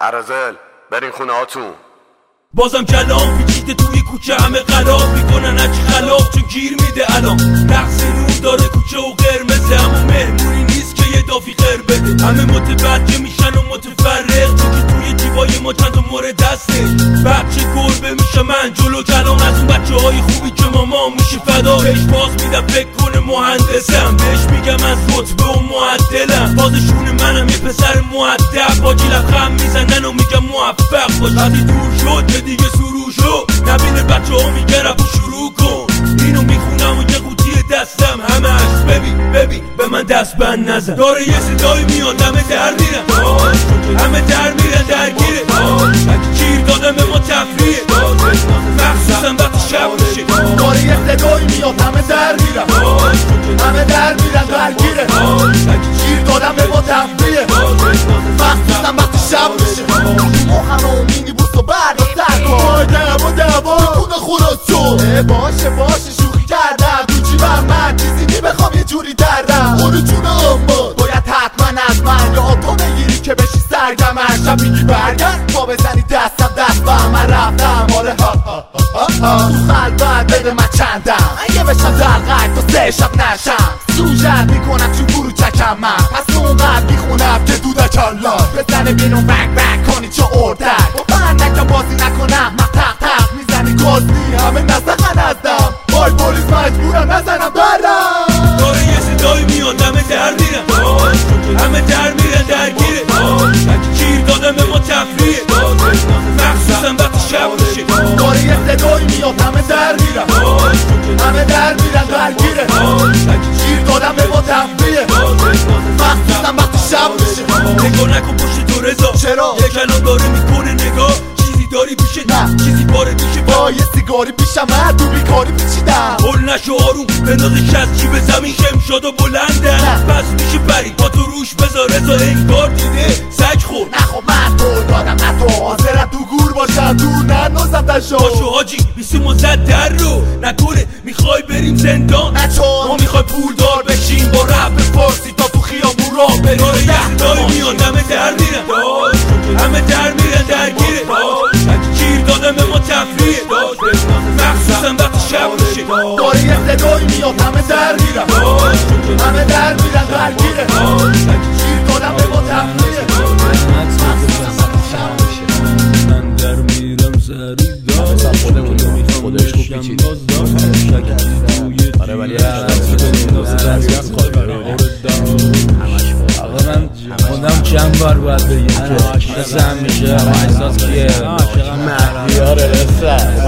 ارازل برین خونه هاتون. بازم کلام پیچیده توی کوچه، همه قلاب میکنن هرچی خلاف چون گیر میده الان. رقص نور داره کوچه و قرمزه، اما مهمونی نیست که یه دافی خیر بده. همه متوجه میشن و متفرق، چون که توی جیبای ما چند تا مورد دسته. بچه گربه میشه من جلو کلام، از اون بچه های خوبی که ماما میشه فدا. بهش باز میدم فکر کنه مهندسم، بهش میگم از رتبه و معدلم. بازشون منم یه پسر مؤدب، باجی لبخند میزنن و میگم موفق باش. وقتی دور شد که دیگه سرو شد، نبینه بچه ها میگه رفت و شروع کن. اینو میخونم و یه قوطی دستم همش ببین به من دست بند نزن. داره یه صدایی میاد همه در میرن، همه در میرن درگیره. گیر دادم به ما تفریه، مخصوصا وقتی شب میشه. داره یه صدایی میاد همه در میرن، همه در میرن درگیره. گیر دادم به ما تفریه، مخصوصا وقتی شب میشه. مخم و مینی بوست و برد و سرکن دعوا خونه خورستون. باشه شوخی کردم تو جیبم، من چیزی نمیخوام یه جوری دردم. خونه جون اما باید حتما از من یا تو بگیری که بشی سرگمن. شب میگی برگرد پا بزنی دست با من رفتم. آره تو خلوت بده من چندم، اگه بشم دلقک تا 3 شب نشم. سوژت میکنم چون برو چکم من، پس اونقدر میخونم که دودک الله بزنه بیرون بک کنی چه اردک. با من نکم بازی نکنم من تق میزنی گازی، همه نزدن ازدم. بای پولیس مجبورم نزنم برم. داره یه صدایی میاد همه در میرن، همه در میرن درگیره. گیر دادم به ما تفریه، مخصوصا وقتی شب میشه. داره یه صدایی میاد همه در میرن، همه در میرن درگیره. گیر دادم به ما تفریه، مخصوصا وقتی شب میشه. نگاه نکن پشت تو رضا، چرا؟ یه کلام داره میکنه نگاه. چیزی داری پیشه، نه چیزی باره پیشه. با یه سیگاری پیشم من تو بیکاری پیچیدم. هل نشو آروم بندازش از جیب زمین، شم شد و بلندن. پس میشه بری با تو روش بذار رضا انگار دیده سگ خور. نخو من تو دادم نه تو حاضرم تو گور باشم، دور ننازم دشو. باشو حاجی بیسیم و زد در رو نکنه. میخوای بریم زندان نچون ما میخوای پول دار بشیم، با رب فارسی تا تو خیابون راه بریم. داره یه صدایی میاد همه در میرن، همه در میرن درگیره. گیر دادم به ما تفریه، مخصوصا وقتی شب میشه. داره یه صدایی میاد همه در میرن، همه در میرن درگیره. گیر دادم به ما تفریه، من در میرم سری دار. خودش خوب پیچید. آره ولی آقا من خودم چند بار باید بگیم که مثل همیشه احساس کیه مهدیار رسد